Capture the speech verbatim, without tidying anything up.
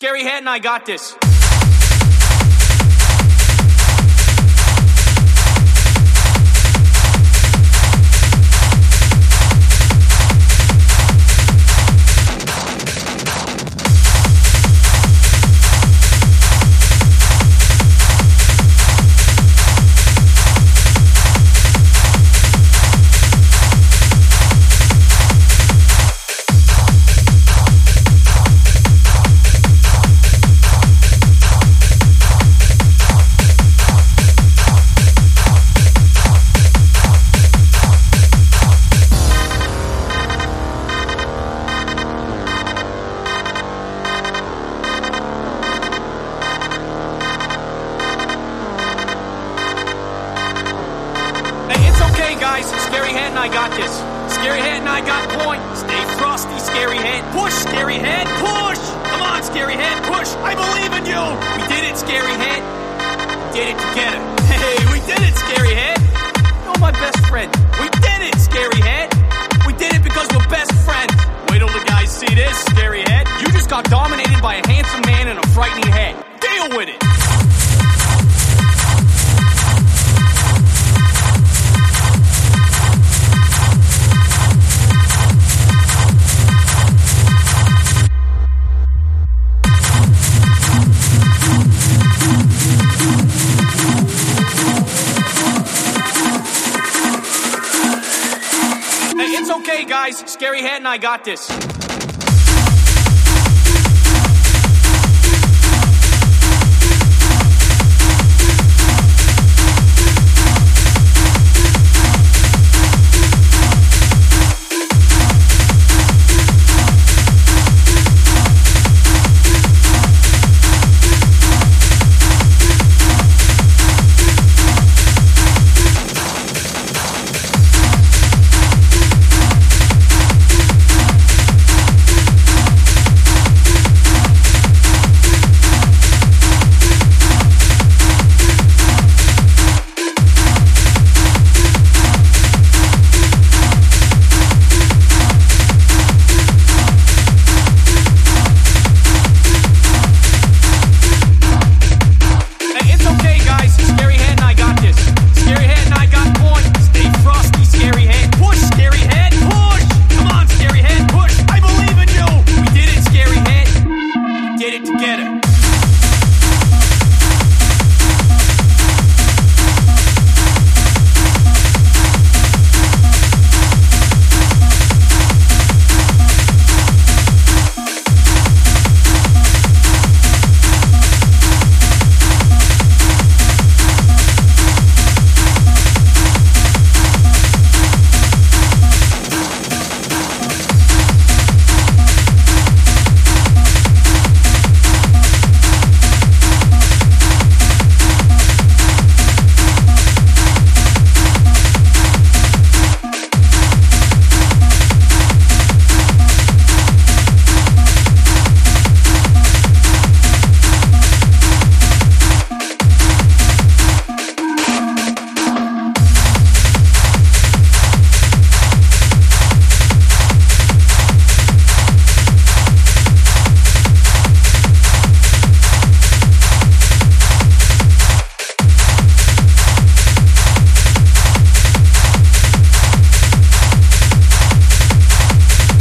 Scary Hat and I got this. Okay, guys, Scary Hat and I got this. Scary Hat and I got point. Stay frosty, Scary Hat. Push, Scary Hat, push! Come on, Scary Hat, push! I believe in you! We did it, Scary Hat. Did it together. Hey, we did it, Scary Hat. You're my best friend. We did it, Scary Hat. We did it because we're best friends. Wait till the guys see this, Scary Hat. You just got dominated by a handsome man in a frightening hat. Deal with it. It's okay, guys. Scary Hat and I got this.